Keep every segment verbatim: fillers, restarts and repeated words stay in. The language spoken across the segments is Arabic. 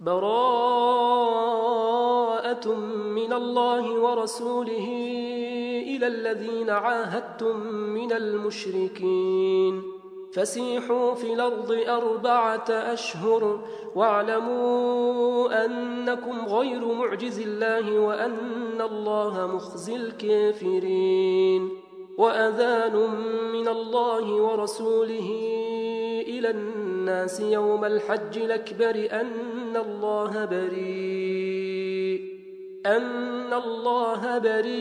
براءة من الله ورسوله إلى الذين عاهدتم من المشركين فسيحوا في الأرض أربعة أشهر واعلموا أنكم غير معجز الله وأن الله مخزي الكافرين وأذان من الله ورسوله إلى الناس يوم الحج الأكبر أن الله بريء أن الله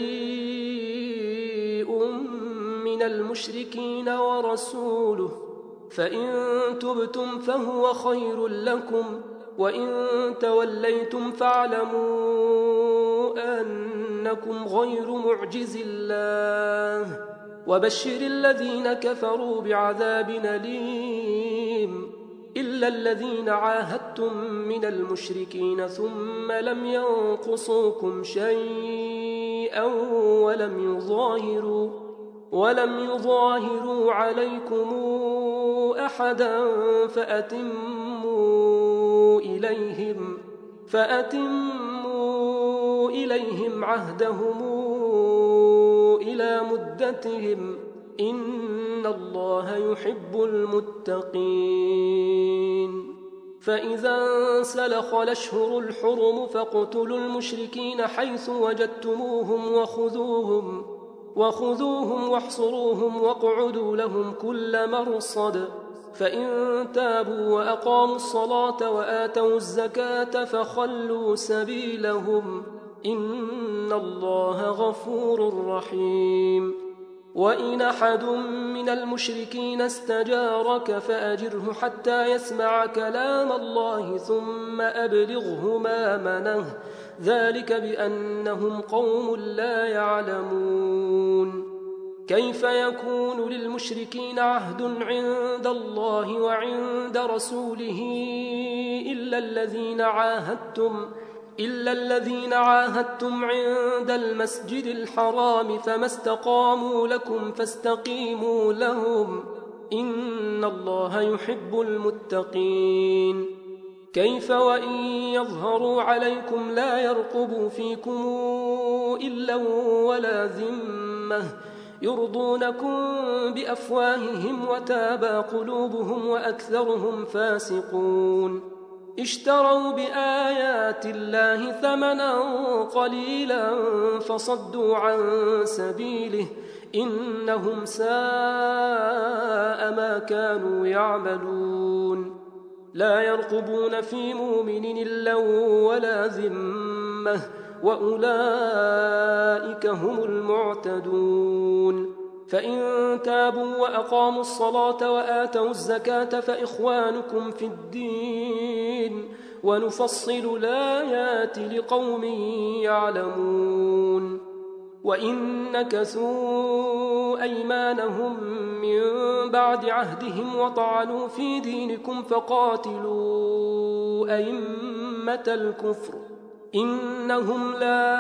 بريء من المشركين ورسوله فإن تبتم فهو خير لكم وإن توليتم فاعلموا أنكم غير معجز الله وبشر الذين كفروا بعذاب أليم إلا الذين عاهدتم من المشركين ثم لم ينقصوكم شيئا ولم يظاهروا ولم يظاهروا عليكم أحدا فأتموا إليهم فأتموا إليهم عهدهم إلى مدتهم إن الله يحب المتقين فإذا انسلخ الأشهر الحرم فاقتلوا المشركين حيث وجدتموهم وخذوهم وخذوهم واحصروهم واقعدوا لهم كل مرصد فإن تابوا وأقاموا الصلاة وآتوا الزكاة فخلوا سبيلهم إن الله غفور رحيم وإن أحد من المشركين استجارك فأجره حتى يسمع كلام الله ثم أبلغه مأمنه ذلك بأنهم قوم لا يعلمون كيف يكون للمشركين عهد عند الله وعند رسوله إلا الذين عاهدتم إلا الذين عاهدتم عند المسجد الحرام فما استقاموا لكم فاستقيموا لهم إن الله يحب المتقين كيف وإن يظهروا عليكم لا يرقبوا فيكم إلا ولا ذمة يرضونكم بأفواههم وتابى قلوبهم وأكثرهم فاسقون اشتروا بآيات الله ثمنا قليلا فصدوا عن سبيله إنهم ساء ما كانوا يعملون لا يرقبون في مؤمن إلا ولا ذمة وأولئك هم المعتدون فإن تابوا وأقاموا الصلاة وآتوا الزكاة فإخوانكم في الدين ونفصل الآيات لقوم يعلمون وإن نكثوا أيمانهم من بعد عهدهم وطعنوا في دينكم فقاتلوا أئمة الكفر إنهم لا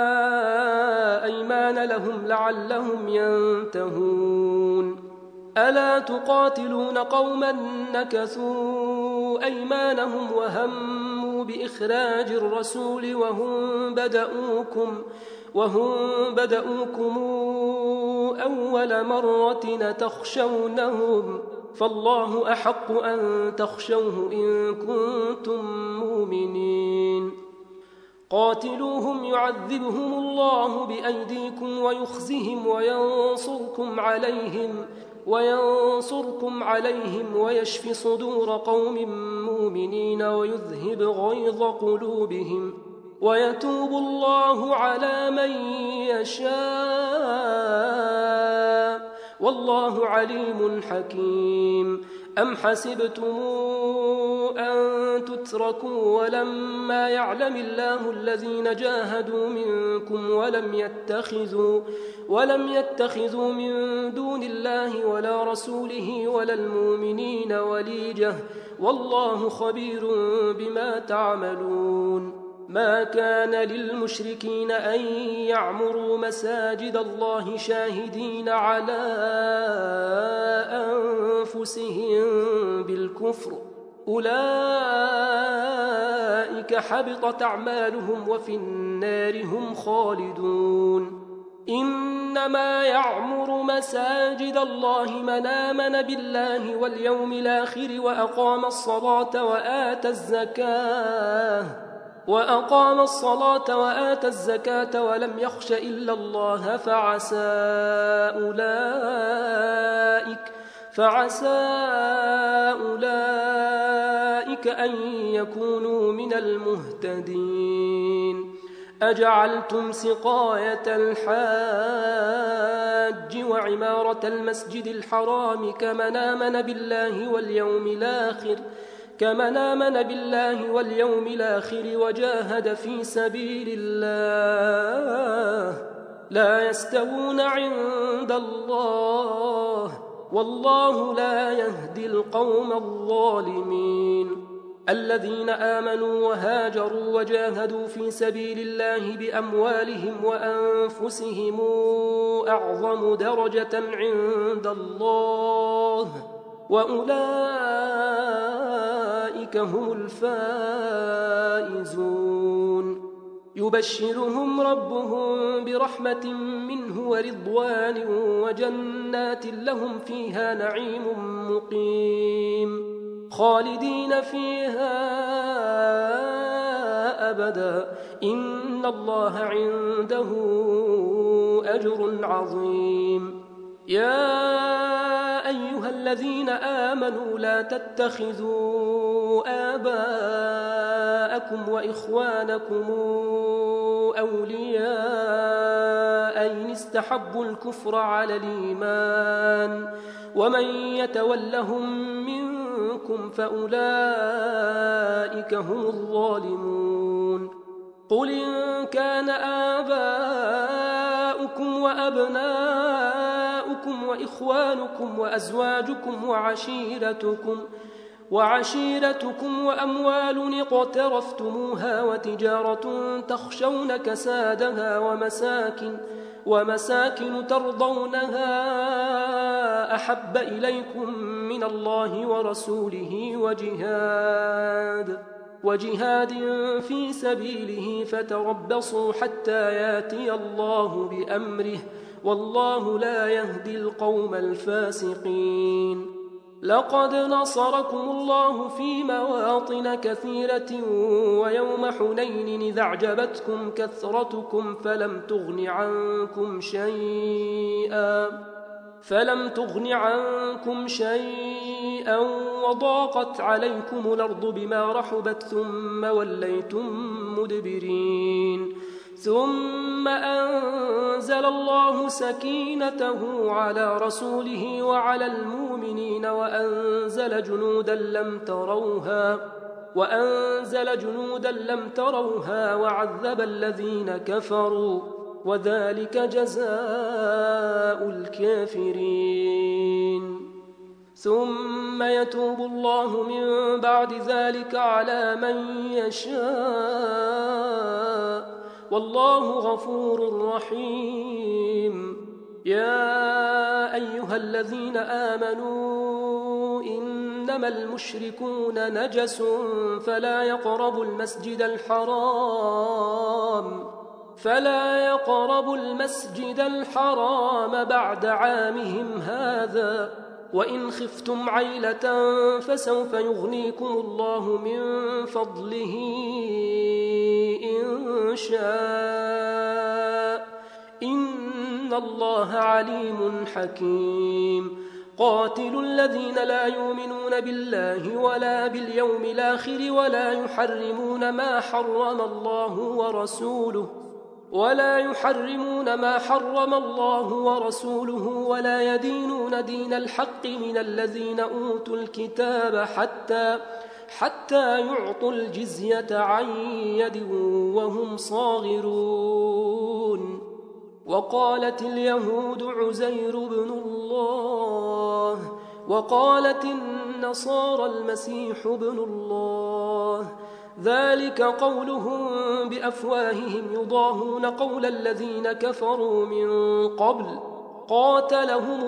أيمان لهم لعلهم ينتهون ألا تقاتلون قوما نكثوا أيمانهم وهموا بإخراج الرسول وهم بدأوكم وهم بدأوكم أول مرة تخشونهم فالله أحق أن تخشوه إن كنتم مؤمنين قاتلوهم يعذبهم الله بأيديكم ويخزهم وينصركم عليهم وينصركم عليهم ويشفي صدور قوم مؤمنين ويذهب غيظ قلوبهم ويتوب الله على من يشاء والله عليم حكيم أم حسبتم أن تتركوا ولما يعلم الله الذين جاهدوا منكم ولم يتخذوا ولم يتخذوا من دون الله ولا رسوله ولا المؤمنين وليجة والله خبير بما تعملون ما كان للمشركين أن يعمروا مساجد الله شاهدين على أنفسهم بالكفر أولئك أولئك حبطت أعمالهم وفي النار هم خالدون إنما يعمر مساجد الله من آمن بالله واليوم الآخر وأقام الصلاة وآتى الزكاة وأقام الصلاة وآتى الزكاة ولم يخش إلا الله فعسى أولئك فعسى أولئك أن يكونوا من المهتدين أجعلتم سقاية الحاج وعمارة المسجد الحرام كمن آمن بالله واليوم الآخر كمن آمن بالله واليوم الآخر وجاهد في سبيل الله لا يستوون عند الله والله لا يهدي القوم الظالمين الذين آمنوا وهاجروا وجاهدوا في سبيل الله بأموالهم وأنفسهم أعظم درجة عند الله وأولئك هم الفائزون يبشرهم ربهم برحمة منه ورضوان وجنات لهم فيها نعيم مقيم خالدين فيها أبدا إن الله عنده أجر عظيم يا أيها الذين آمنوا لا تتخذوا آباءكم وإخوانكم أولياء إن استحبوا الكفر على الإيمان ومن يتولهم منكم فأولئك هم الظالمون قل إن كان آباؤكم وأبناؤكم وإخوانكم وأزواجكم وعشيرتكم وعشيرتكم وأموال اقترفتموها وتجارة تخشون كسادها ومساكن ومساكن ترضونها أحب إليكم من الله ورسوله وجهاد وجهاد في سبيله فتربصوا حتى ياتي الله بأمره والله لا يهدي القوم الفاسقين لقد نصركم الله في مواطن كثيرة ويوم حنين إذ أعجبتكم كثرتكم فلم تغن عنكم شيئا فلم تغن عنكم شيئا وضاقت عليكم الأرض بما رحبت ثم وليتم مدبرين ثم أنزل الله سكينته على رسوله وعلى المؤمنين وأنزل جنودا لم تروها وأنزل جنودا لم تروها وعذب الذين كفروا وذلك جزاء الكافرين ثم يتوب الله من بعد ذلك على من يشاء والله غفور رحيم يا أيها الذين آمنوا إنما المشركون نجس فلا يقربوا المسجد الحرام فلا يقربوا المسجد الحرام بعد عامهم هذا وإن خفتم عيلة فسوف يغنيكم الله من فضله إن شاء إن الله عليم حكيم قاتلوا الذين لا يؤمنون بالله ولا باليوم الآخر ولا يحرمون ما حرم الله ورسوله ولا يحرمون ما حرم الله ورسوله ولا يدينون دين الحق من الذين أوتوا الكتاب حتى حتى يعطوا الجزية عن يد وهم صاغرون وقالت اليهود عزير بن الله وقالت النصارى المسيح بن الله ذلك قولهم بأفواههم يضاهون قول الذين كفروا من قبل قاتلهم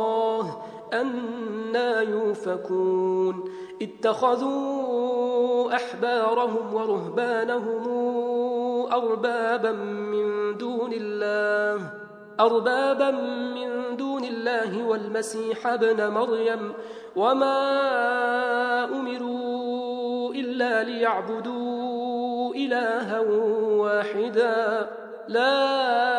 الله أنى يؤفكون اتخذوا أحبارهم ورهبانهم أربابا من دون الله أربابا من دون الله والمسيح ابن مريم وما أمروا إلا ليعبدوا إلها واحدا لا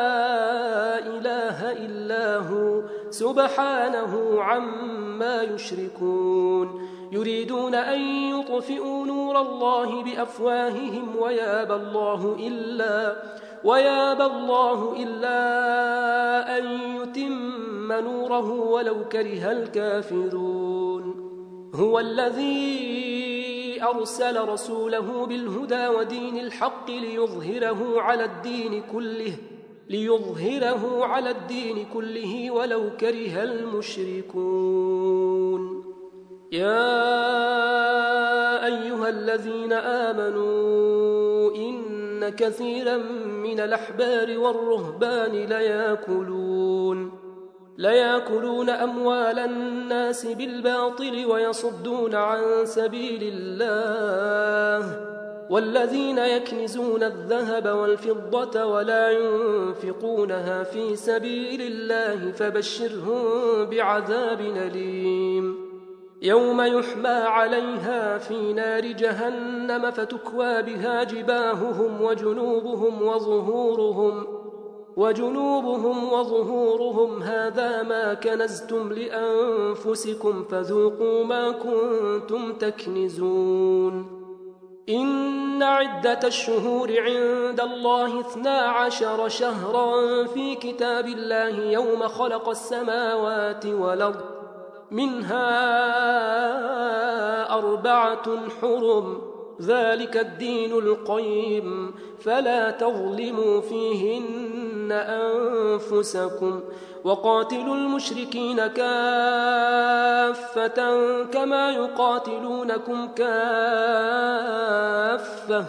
إله إلا هو سبحانه عما يشركون يريدون أن يطفئوا نور الله بأفواههم ويابى الله إلا ويابى الله إلا أن يتم نوره ولو كره الكافرون هو الذي أرسل رسوله بالهدى ودين الحق ليظهره على الدين كله ليظهره على الدين كله ولو كره المشركون يا أيها الذين آمنوا إن كثيرا من الأحبار والرهبان ليأكلون ليأكلون أموال الناس بالباطل ويصدون عن سبيل الله والذين يكنزون الذهب والفضة ولا ينفقونها في سبيل الله فبشرهم بعذاب أليم يوم يحمى عليها في نار جهنم فتكوى بها جباههم وجنوبهم وظهورهم وجنوبهم وظهورهم هذا ما كنزتم لأنفسكم فذوقوا ما كنتم تكنزون إن عدة الشهور عند الله اثنا عشر شهرا في كتاب الله يوم خلق السماوات والأرض منها أربعة حرم ذلك الدين القيم فلا تظلموا فيهن أنفسكم وقاتلوا المشركين كافة كما يقاتلونكم كافة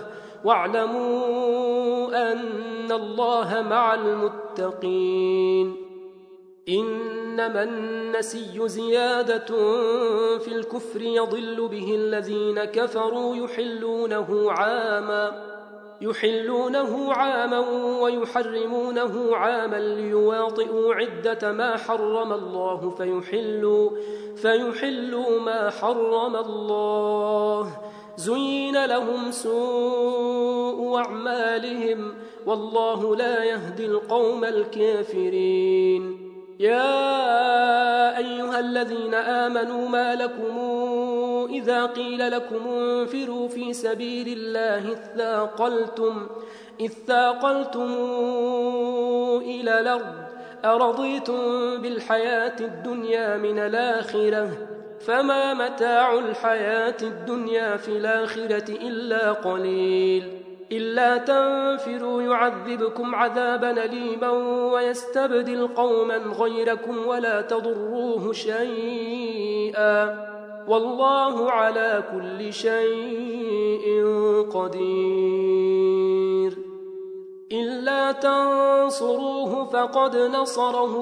واعلموا أن الله مع المتقين إنما النسي زيادة في الكفر يضل به الذين كفروا يحلونه عاما يحلونه عاما ويحرمونه عاما ليواطئوا عدة ما حرم الله فيحلوا فيحلوا ما حرم الله زين لهم سوء أعمالهم والله لا يهدي القوم الكافرين يا أيها الذين آمنوا ما لكم إذا قيل لكم انفروا في سبيل الله اثاقلتم اثاقلتم إلى الأرض أرضيتم بالحياة الدنيا من الآخرة فما متاع الحياة الدنيا في الآخرة إلا قليل إلا تنفروا يعذبكم عذابا أليما ويستبدل قوما غيركم ولا تضروه شيئا والله على كل شيء قدير إلا تنصروه فقد نصره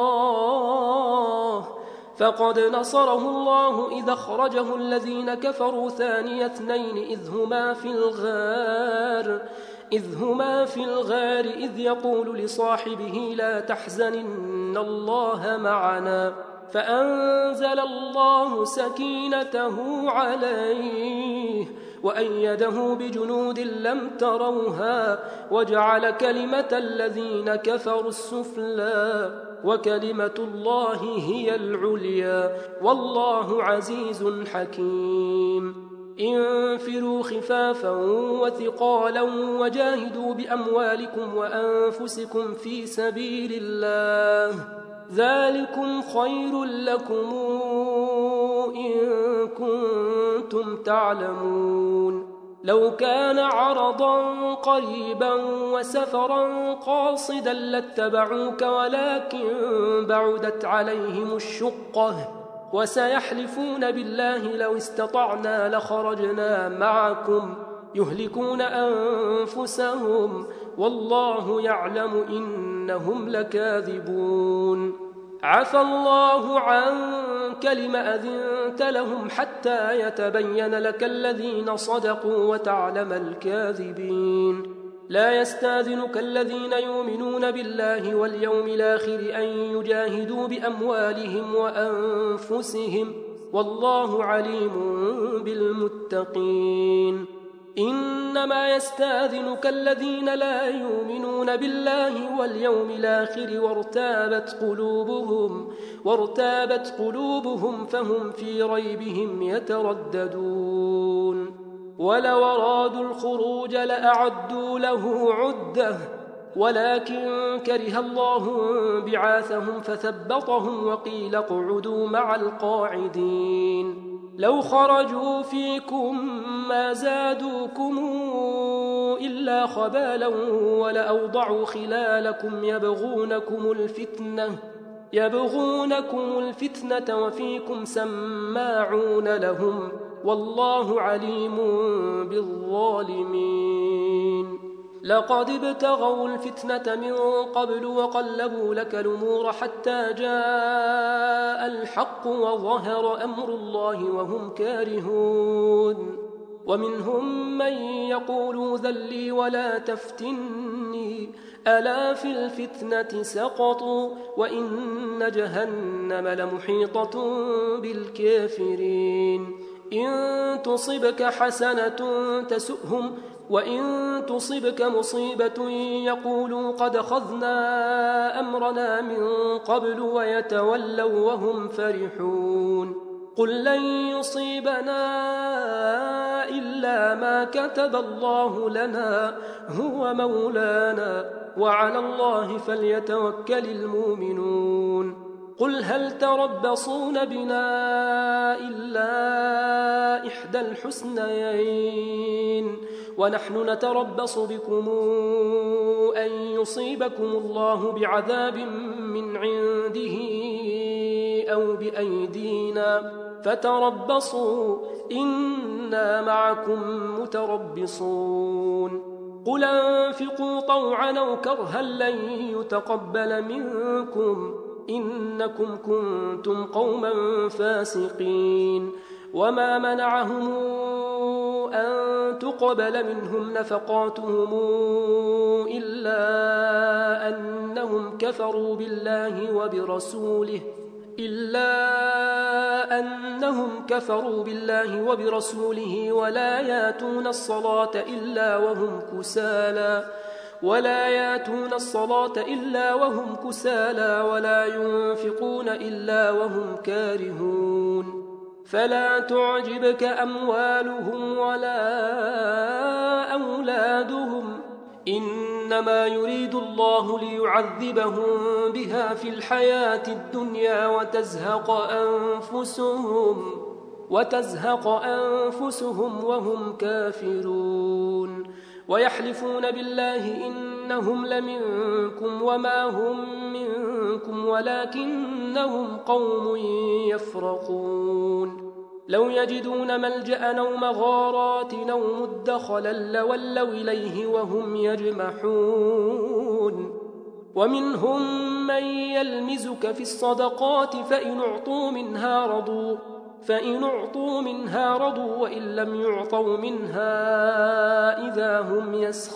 الله فقد نصره الله إذا أخرجه الذين كفروا ثاني اثنين إذ هما في الغار إذ هما في الغار إذ يقول لصاحبه لا تحزن إن الله معنا فأنزل الله سكينته عليه وأيده بجنود لم تروها وجعل كلمة الذين كفروا السفلى وكلمة الله هي العليا والله عزيز حكيم انفروا خفافا وثقالا وجاهدوا بأموالكم وأنفسكم في سبيل الله ذلكم خير لكم إن كنتم تعلمون لو كان عرضا قريبا وسفرا قاصدا لاتبعوك ولكن بعدت عليهم الشقة وسيحلفون بالله لو استطعنا لخرجنا معكم يهلكون أنفسهم والله يعلم إنهم لكاذبون عفى الله عنك كلم أذنت لهم حتى يتبين لك الذين صدقوا وتعلم الكاذبين لا يستاذنك الذين يؤمنون بالله واليوم الآخر أن يجاهدوا بأموالهم وأنفسهم والله عليم بالمتقين إنما يستاذنك الذين لا يؤمنون بالله واليوم الآخر وارتابت قلوبهم وارتابت قلوبهم فهم في ريبهم يترددون ولو أرادوا الخروج لأعدوا له عدة ولكن كره الله بعاثهم فثبطهم وقيل اقعدوا مع القاعدين لو خرجوا فيكم ما زادوكم إلا خبالا ولأوضعوا خلالكم يبغونكم الفتنة يبغونكم الفتنة وفيكم سماعون لهم والله عليم بالظالمين لقد ابتغوا الفتنة من قبل وقلبوا لك الأمور حتى جاء الحق وظهر أمر الله وهم كارهون ومنهم من يقول ذلي ولا تفتني ألا في الفتنة سقطوا وإن جهنم لمحيطة بالكافرين إن تصبك حسنة تسؤهم وإن تصبك مصيبة يقولوا قد أخذنا أمرنا من قبل ويتولوا وهم فرحون قل لن يصيبنا إلا ما كتب الله لنا هو مولانا وعلى الله فليتوكل المؤمنون قل هل تربصون بنا إلا إحدى الحسنيين ونحن نتربص بكم أن يصيبكم الله بعذاب من عنده أو بأيدينا فتربصوا إنا معكم متربصون قل انفقوا طوعا أو كرها لن يتقبل منكم إنكم كنتم قوما فاسقين وما منعهم أن تقبل منهم نفقاتهم إلا أنهم كفروا بالله وبرسوله إلا أنهم كفروا بالله وبرسوله ولا ياتون الصلاة إلا وهم كسالى ولا ياتون الصلاة إلا وهم كسالى ولا ينفقون إلا وهم كارهون فلا تعجبك أموالهم ولا أولادهم إنما يريد الله ليعذبهم بها في الحياة الدنيا وتزهق أنفسهم وتزهق أنفسهم وهم كافرون ويحلفون بالله إنهم لمنكم وما هم منكم ولكنهم قوم يفرقون لو يجدون ملجأ أو مغارات أو مدخلا لولوا إليه وهم يجمحون ومنهم من يلمزك في الصدقات فإن أعطوا منها رضوا فإن أعطوا منها رضوا وإن لم يعطوا منها إذا هم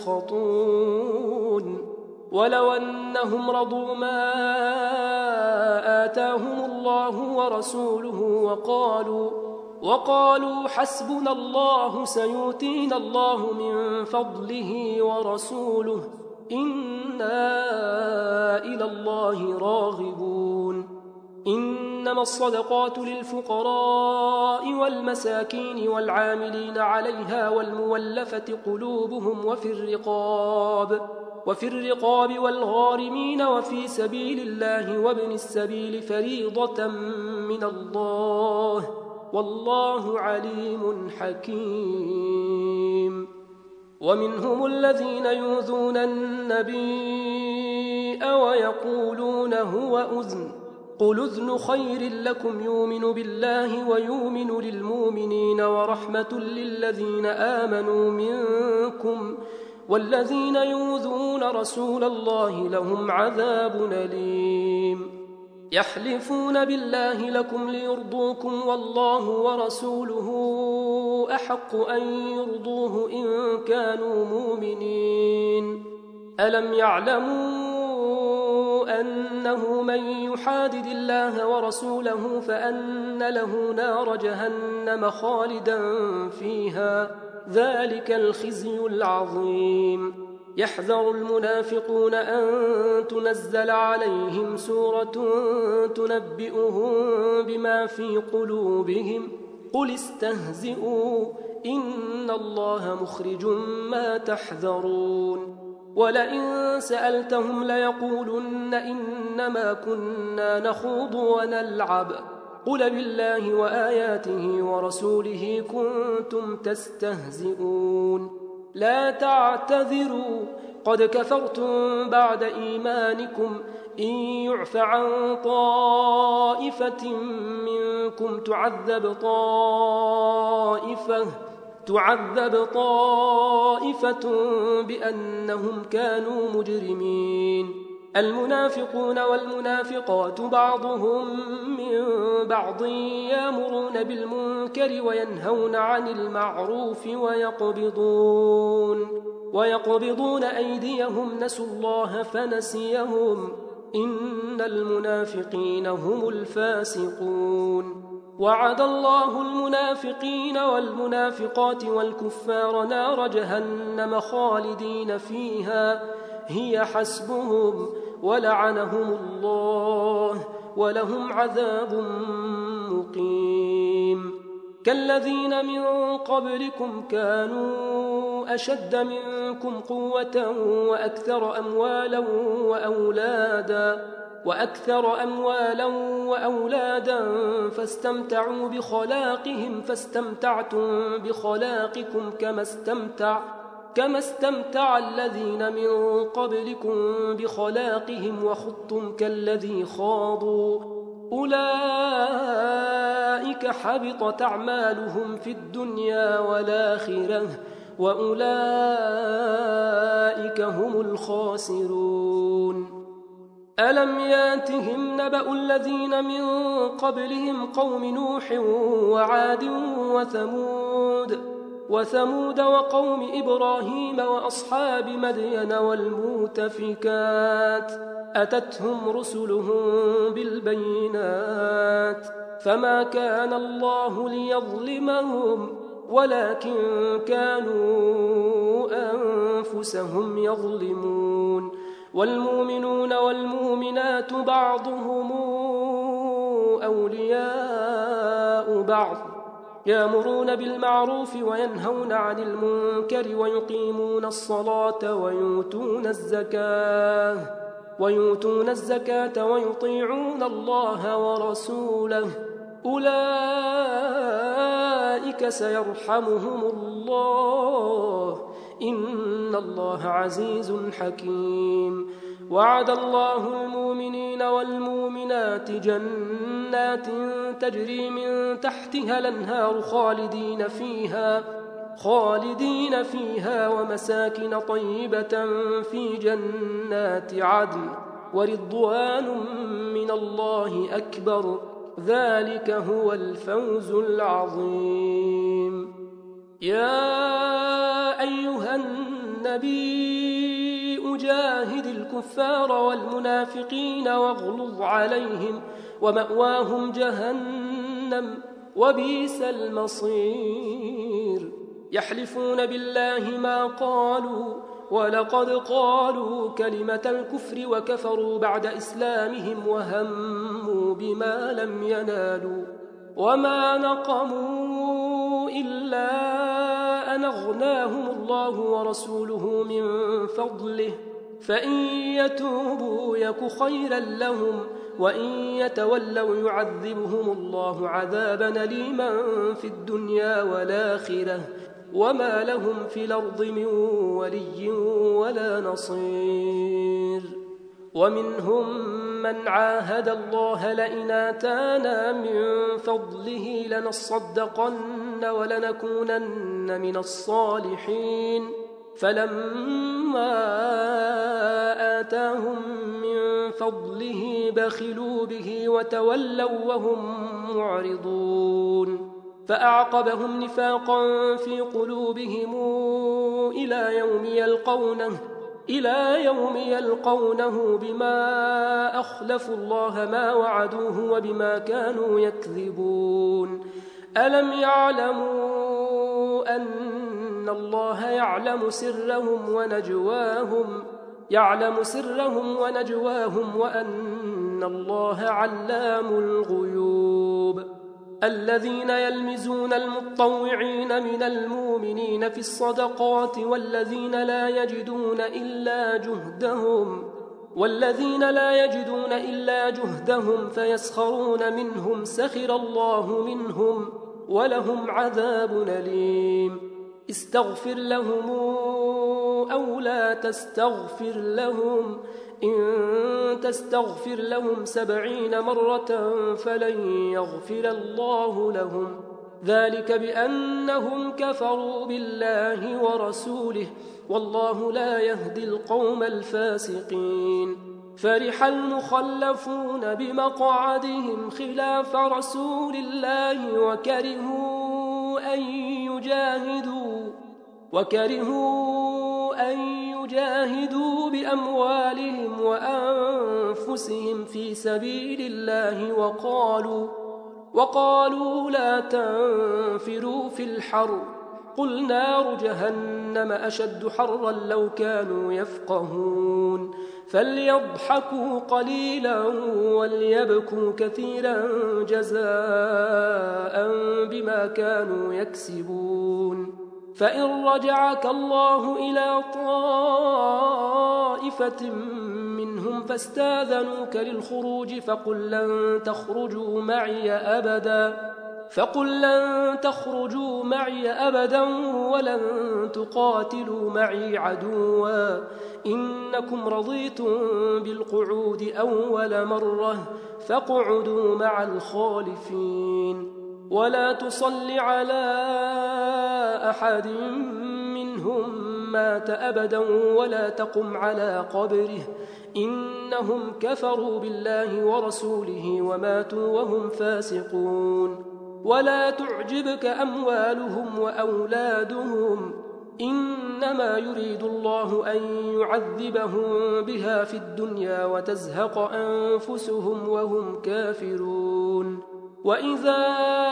يسخطون ولو أنهم رضوا ما آتاهم الله ورسوله وقالوا وقالوا حسبنا الله سيؤتينا الله من فضله ورسوله إنا إلى الله راغبون إنما الصدقات للفقراء والمساكين والعاملين عليها والمولفة قلوبهم وفي الرقاب وفي الرقاب والغارمين وفي سبيل الله وابن السبيل فريضة من الله والله عليم حكيم ومنهم الذين يؤذون النبي ويقولون هو أذن قل أذن خير لكم يؤمن بالله ويؤمن للمؤمنين ورحمة للذين آمنوا منكم والذين يؤذون رسول الله لهم عذاب أليم يحلفون بالله لكم ليرضوكم والله ورسوله أحق أن يرضوه إن كانوا مؤمنين. ألم يعلموا أنه من يحادد الله ورسوله فأن له نار جهنم خالدا فيها، ذلك الخزي العظيم. يحذر المنافقون أن تنزل عليهم سورة تنبئهم بما في قلوبهم قل استهزئوا إن الله مخرج ما تحذرون. ولئن سألتهم ليقولن إنما كنا نخوض ونلعب قل بالله وآياته ورسوله كنتم تستهزئون. لا تعتذروا قد كفرتم بعد إيمانكم إن يعف عن طائفة منكم تعذب طائفة تعذب طائفة بأنهم كانوا مجرمين. المنافقون والمنافقات بعضهم من بعض يأمرون بالمنكر وينهون عن المعروف ويقبضون ويقبضون أيديهم نسوا الله فنسيهم إن المنافقين هم الفاسقون. وعد الله المنافقين والمنافقات والكفار نار جهنم خالدين فيها هي حسبهم ولعنهم الله ولهم عذاب مقيم. كالذين من قبلكم كانوا أشد منكم قوة وأكثر أموالا وأولادا وأكثر أموالا وأولادا فاستمتعوا بخلاقهم فاستمتعتم بخلاقكم كما استمتع كما استمتع الذين من قبلكم بخلاقهم وخضتم كالذي خاضوا أولئك حبطت أعمالهم في الدنيا والآخرة وأولئك هم الخاسرون. ألم ياتهم نبأ الذين من قبلهم قوم نوح وعاد وثمود وثمود وقوم إبراهيم وأصحاب مدين والمؤتفكات أتتهم رسلهم بالبينات فما كان الله ليظلمهم ولكن كانوا أنفسهم يظلمون. والمؤمنون والمؤمنات بعضهم أولياء بعض يأمرون بالمعروف وينهون عن المنكر ويقيمون الصلاة ويؤتون الزكاة ويؤتون الزكاة ويطيعون الله ورسوله أولئك سيرحمهم الله إن الله عزيز حكيم. وعد الله المؤمنين والمؤمنات جنات تجري من تحتها الأنهار خالدين فيها خالدين فيها ومساكن طيبة في جنات عدن ورضوان من الله أكبر ذلك هو الفوز العظيم. يا أيها النبي جاهد الكفار والمنافقين واغلظ عليهم ومأواهم جهنم وبئس المصير. يحلفون بالله ما قالوا ولقد قالوا كلمة الكفر وكفروا بعد إسلامهم وهموا بما لم ينالوا وما نقموا إلا أن أغناهم الله ورسوله من فضله فإن يتوبوا يك خيرا لهم وإن يتولوا يعذبهم الله عذابا أليما في الدنيا والآخرة وما لهم في الأرض من ولي ولا نصير. ومنهم من عاهد الله لئن آتانا من فضله لنصدقن ولنكونن من الصالحين فلما آتاهم من فضله بخلوا به وتولوا وهم معرضون فأعقبهم نفاقا في قلوبهم إلى يوم يلقونه إلى يوم يلقونه بما أخلفوا الله ما وعدوه وبما كانوا يكذبون ألم يعلموا أن الله يعلم سرهم ونجواهم يعلم سرهم ونجواهم وأن الله علام الغيوب الذين يلمزون المطوعين من المؤمنين في الصدقات والذين لا يجدون إلا جهدهم والذين لا يجدون إلا جهدهم فيسخرون منهم سخر الله منهم ولهم عذاب أليم استغفر لهم أو لا تستغفر لهم إن تستغفر لهم سبعين مرة فلن يغفر الله لهم ذلك بأنهم كفروا بالله ورسوله والله لا يهدي القوم الفاسقين فرح المخلفون بمقعدهم خلاف رسول الله وكرهوا أن يجاهدوا وكرهوا أن يجاهدوا بأموالهم وأنفسهم في سبيل الله وقالوا وقالوا لا تنفروا في الحر قل نار جهنم أشد حرا لو كانوا يفقهون فليضحكوا قليلا وليبكوا كثيرا جزاء بما كانوا يكسبون فإن رجعك الله إلى طائفة منهم فاستاذنوك للخروج فقل لن تخرجوا معي أبدا فقل لن تخرجوا معي أبدا ولن تقاتلوا معي عدوا إنكم رضيتم بالقعود أول مرة فاقعدوا مع الخالفين ولا تصل على أحد منهم مات أبدا ولا تقم على قبره إنهم كفروا بالله ورسوله وماتوا وهم فاسقون ولا تعجبك أموالهم وأولادهم إنما يريد الله أن يعذبهم بها في الدنيا وتزهق أنفسهم وهم كافرون وإذا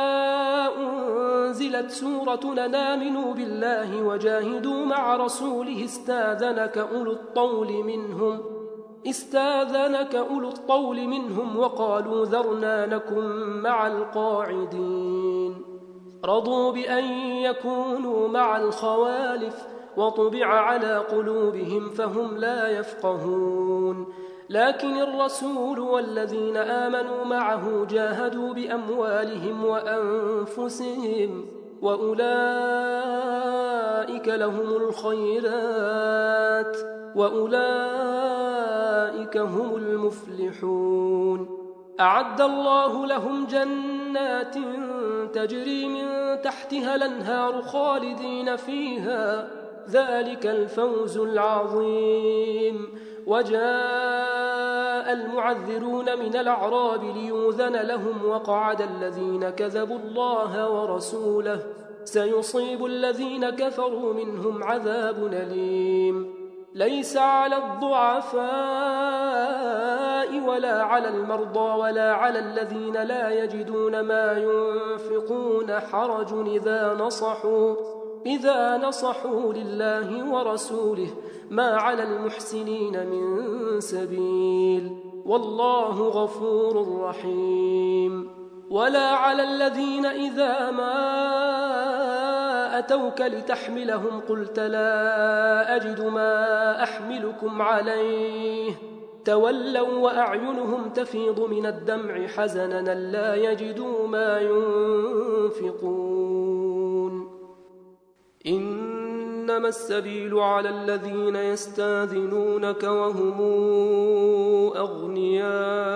أنزلت سورة آمنوا بالله وجاهدوا مع رسوله استاذنك أولو الطول منهم استاذنك أولو الطول منهم وقالوا ذرنا نكن مع القاعدين رضوا بأن يكونوا مع الخوالف وطبع على قلوبهم فهم لا يفقهون لكن الرسول والذين آمنوا معه جاهدوا بأموالهم وأنفسهم وأولئك لهم الخيرات وأولئك هم المفلحون أعد الله لهم جنات تجري من تحتها الأنهار خالدين فيها ذلك الفوز العظيم وجاء المعذرون من الأعراب ليؤذن لهم وقعد الذين كذبوا الله ورسوله سيصيب الذين كفروا منهم عذاب أليم ليس على الضعفاء ولا على المرضى ولا على الذين لا يجدون ما ينفقون حرج إذا نصحوا إذا نصحوا لله ورسوله ما على المحسنين من سبيل والله غفور رحيم ولا على الذين إذا ما أتوك لتحملهم قلت لا أجد ما أحملكم عليه تولوا وأعينهم تفيض من الدمع حزنا لا يجدوا ما ينفقون إنما السبيل على الذين يستاذنونك وهم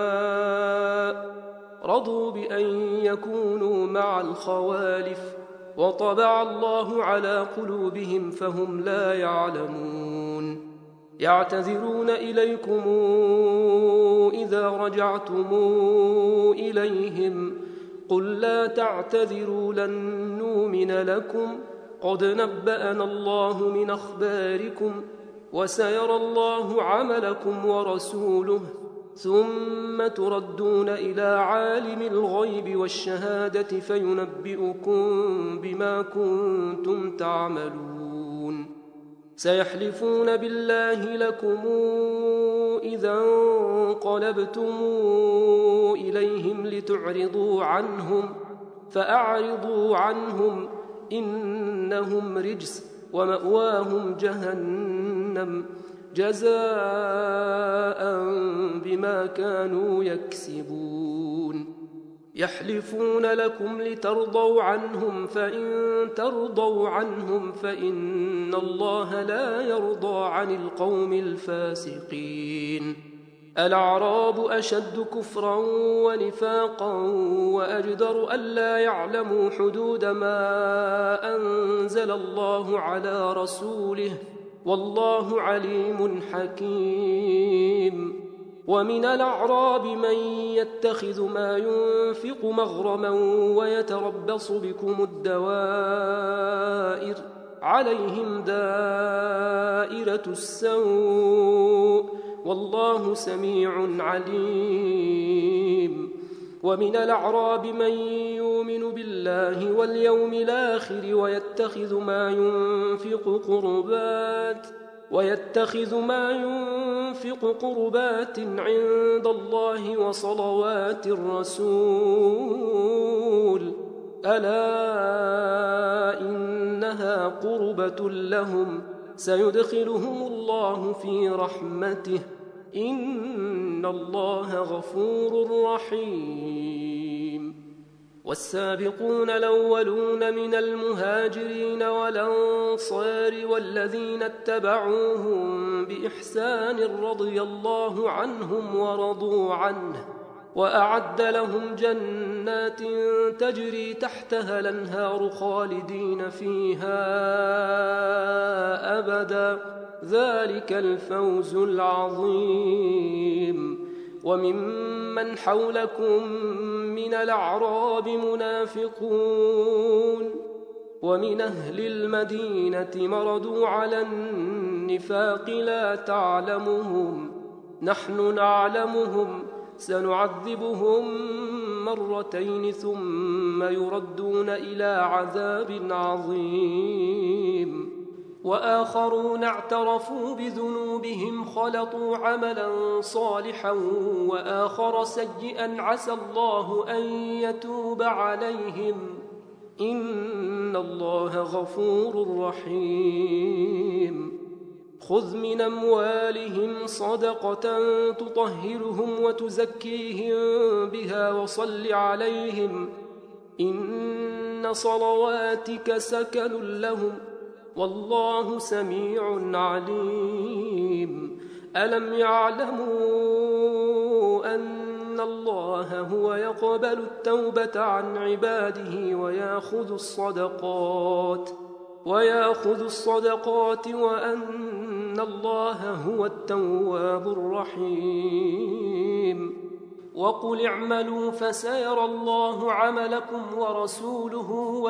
أغنياء رضوا بأن يكونوا مع الخوالف وطبع الله على قلوبهم فهم لا يعلمون يعتذرون إليكم إذا رجعتم إليهم قل لا تعتذروا لن نؤمن لكم قد نبأنا الله من أخباركم وسيرى الله عملكم ورسوله ثم تردون إلى عالم الغيب والشهادة فينبئكم بما كنتم تعملون سيحلفون بالله لكم إذا انقلبتم إليهم لتعرضوا عنهم فأعرضوا عنهم إنهم رجس ومأواهم جهنم جزاء بما كانوا يكسبون يحلفون لكم لترضوا عنهم فإن ترضوا عنهم فإن الله لا يرضى عن القوم الفاسقين الأعراب أشد كفرا ونفاقا وأجدر ألا يعلموا حدود ما أنزل الله على رسوله والله عليم حكيم ومن الأعراب من يتخذ ما ينفق مغرما ويتربص بكم الدوائر عليهم دائرة السوء والله سميع عليم ومن الأعراب من يؤمن بالله واليوم الآخر ويتخذ ما ينفق قربات ويتخذ ما ينفق قربات عند الله وصلوات الرسول ألا إنها قربة لهم سيدخلهم الله في رحمته إن الله غفور رحيم والسابقون الأولون من المهاجرين والأنصار والذين اتبعوهم بإحسان رضي الله عنهم ورضوا عنه وأعد لهم جنات تجري تحتها الأنهار خالدين فيها أبدا ذلك الفوز العظيم وممن حولكم من الأعراب منافقون ومن أهل المدينة مردوا على النفاق لا تعلمهم نحن نعلمهم سنعذبهم مرتين ثم يردون إلى عذاب عظيم وآخرون اعترفوا بذنوبهم خلطوا عملا صالحا وآخر سيئا عسى الله أن يتوب عليهم إن الله غفور رحيم خذ من أموالهم صدقة تطهرهم وتزكيهم بها وصل عليهم إن صلواتك سكن لهم والله سميع عليم ألم يعلموا أن الله هو يقبل التوبة عن عباده ويأخذ الصدقات ويأخذ الصدقات وأن الله هو التواب الرحيم وقل اعملوا فسيرى الله عملكم ورسوله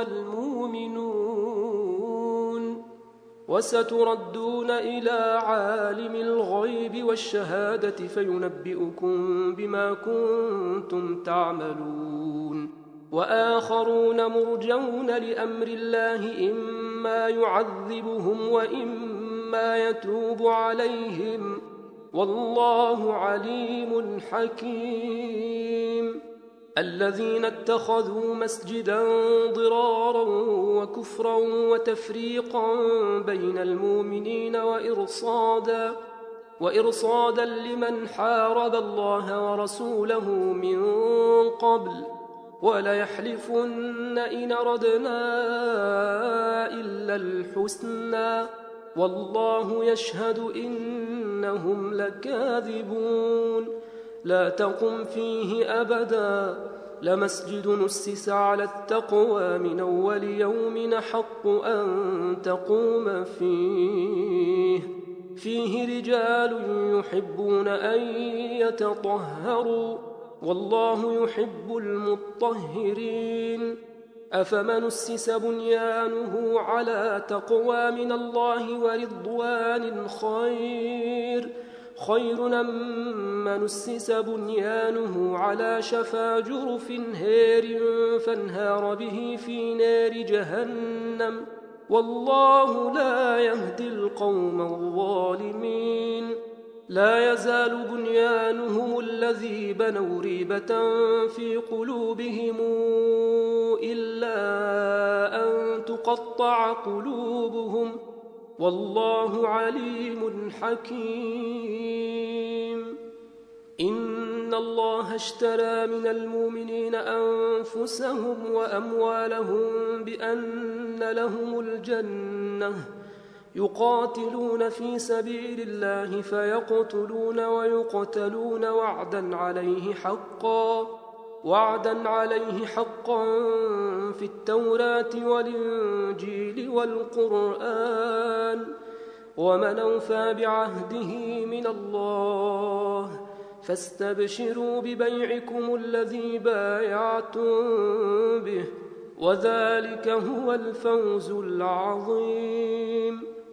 والمؤمنون وستردون إلى عالم الغيب والشهادة فينبئكم بما كنتم تعملون وآخرون مرجون لأمر الله إما يعذبهم وإما يتوب عليهم والله عليم حكيم الذين اتخذوا مسجدا ضرارا وكفرا وتفريقا بين المؤمنين وإرصادا وإرصادا لمن حارب الله ورسوله من قبل وليحلفن إن أردنا إلا الحسنى والله يشهد إنهم لكاذبون لا تقم فيه أبدا لمسجد نسس على التقوى من أول يوم أحق أن تقوم فيه فيه رجال يحبون أن يتطهروا والله يحب المطهرين أفمن أسس بنيانه على تقوى من الله ورضوان خير خير أم من أسس بنيانه على شفا جرف هير فانهار به في نار جهنم والله لا يهدي القوم الظالمين لا يزال بنيانهم الذي بنوا ريبة في قلوبهم إلا أن تقطع قلوبهم والله عليم حكيم إن الله اشترى من المؤمنين أنفسهم وأموالهم بأن لهم الجنة يقاتلون في سبيل الله فيقتلون ويقتلون وعدا عليه حقا وعدا عليه حقا في التوراة والإنجيل والقرآن ومن أوفى بعهده من الله فاستبشروا ببيعكم الذي بايعتم به وذلك هو الفوز العظيم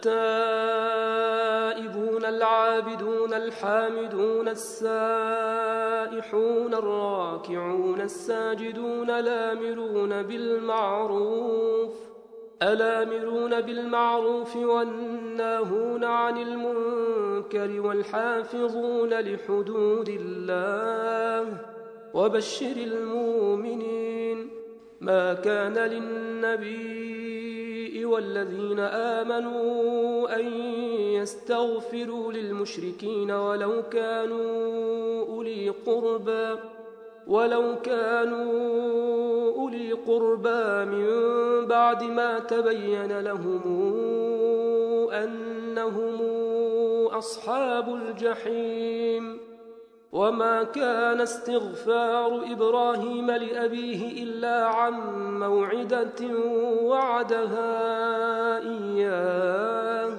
التائبون العابدون الحامدون السائحون الراكعون الساجدون الآمرون بالمعروف الآمرون بالمعروف والناهون عن المنكر والحافظون لحدود الله وبشر المؤمنين ما كان للنبي والذين آمنوا أن يستغفروا للمشركين ولو كانوا أولي قربى ولو كانوا أولي قربى من بعد ما تبين لهم أنهم أصحاب الجحيم وما كان استغفار إبراهيم لأبيه إلا عن موعدة وعدها إياه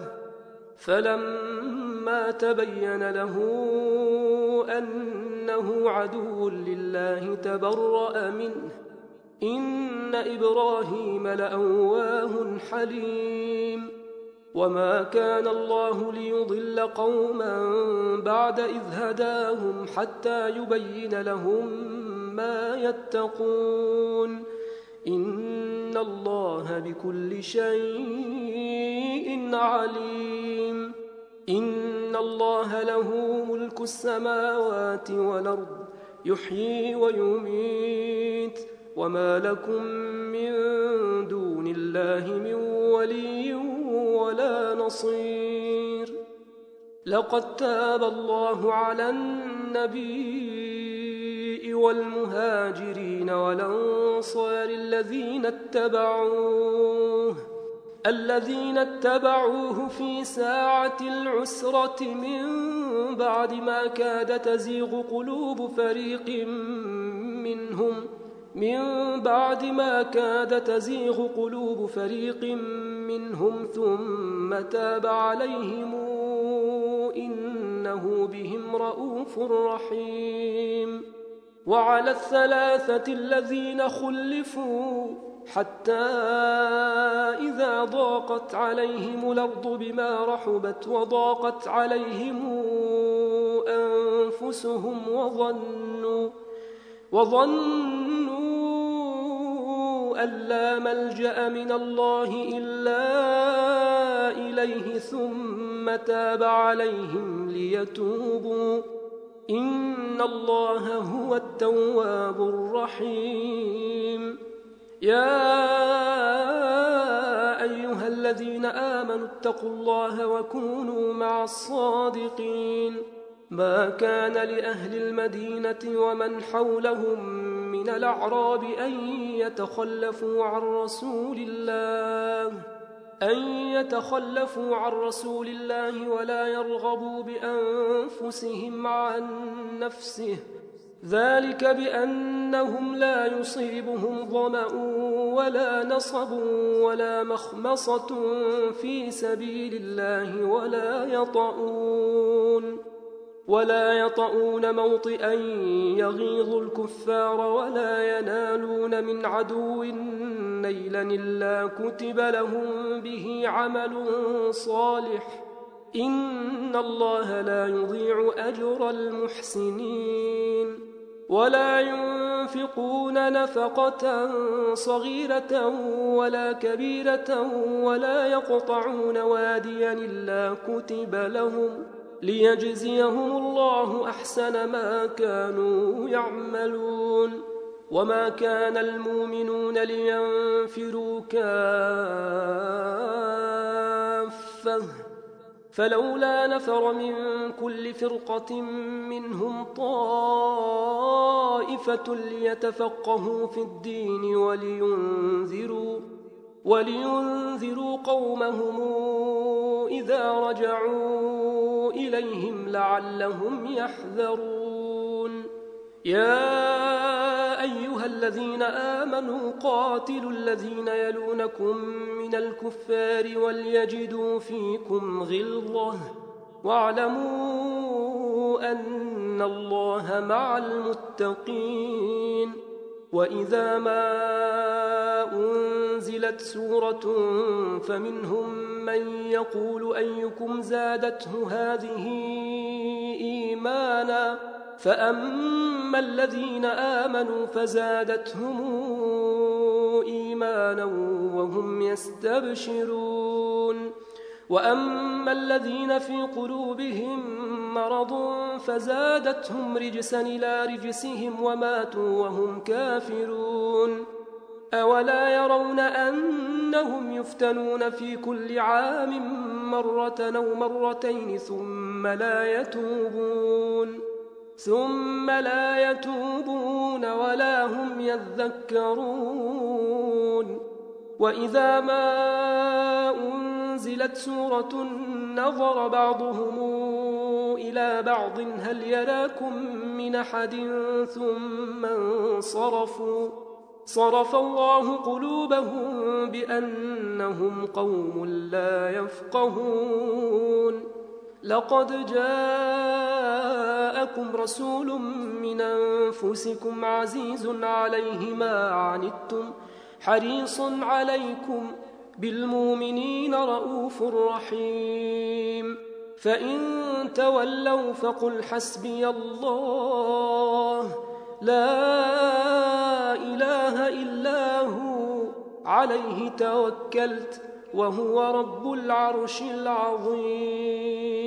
فلما تبين له أنه عدو لله تبرأ منه إن إبراهيم لأواه حليم وما كان الله ليضل قوما بعد إذ هداهم حتى يبين لهم ما يتقون إن الله بكل شيء عليم إن الله له ملك السماوات والأرض يحيي ويميت وما لكم من دون الله من ولي ولا نصير لقد تاب الله على النبي والمهاجرين والأنصار الذين اتبعوه الذين اتبعوه في ساعة العسرة من بعد ما كاد تزيغ قلوب فريق منهم من بعد ما كاد تزيغ قلوب فريق منهم ثم تاب عليهم إنه بهم رءوف رحيم وعلى الثلاثة الذين خلفوا حتى إذا ضاقت عليهم الأرض بما رحبت وضاقت عليهم أنفسهم وظنوا وظنوا أن لا ملجأ من الله إلا إليه ثم تاب عليهم ليتوبوا إن الله هو التواب الرحيم يا أيها الذين آمنوا اتقوا الله وكونوا مع الصادقين ما كان لأهل المدينة ومن حولهم من الأعراب أن يتخلفوا عن رسول الله أن يتخلفوا عن رسول الله ولا يرغبوا بأنفسهم عن نفسه ذلك بأنهم لا يصيبهم ظمأ ولا نصب ولا مخمصة في سبيل الله ولا يطؤون ولا يطؤون موطئا يغيظ الكفار ولا ينالون من عدو نيلا إلا كتب لهم به عمل صالح إن الله لا يضيع أجر المحسنين ولا ينفقون نفقة صغيرة ولا كبيرة ولا يقطعون واديا إلا كتب لهم ليجزيهم الله أحسن ما كانوا يعملون وما كان المؤمنون لينفروا كافة فلولا نفر من كل فرقة منهم طائفة ليتفقهوا في الدين ولينذروا ولينذروا قومهم إذا رجعوا إليهم لعلهم يحذرون يا أيها الذين آمنوا قاتلوا الذين يلونكم من الكفار وليجدوا فيكم غلظة واعلموا أن الله مع المتقين وإذا ما أنزلت سورة فمنهم من يقول أيكم زادته هذه إيمانا فأما الذين آمنوا فزادتهم إيمانا وهم يستبشرون وأما الذين في قلوبهم مرض فزادتهم رجسا إلى رجسهم وماتوا وهم كافرون أولا يرون أنهم يفتنون في كل عام مرة أو مرتين ثم لا يتوبون ثم لا يتوبون ولا هم يذكرون وإذا ما أنزلت سورة نظر بعضهم إلى بعض هل يراكم من أحد ثم انصرفوا صرف الله قلوبهم بأنهم قوم لا يفقهون لقد جاءكم رسول من أنفسكم عزيز عليه ما عنتم حريص عليكم بالمؤمنين رؤوف رحيم فإن تولوا فقل حسبي الله لا إله إلا هو عليه توكلت وهو رب العرش العظيم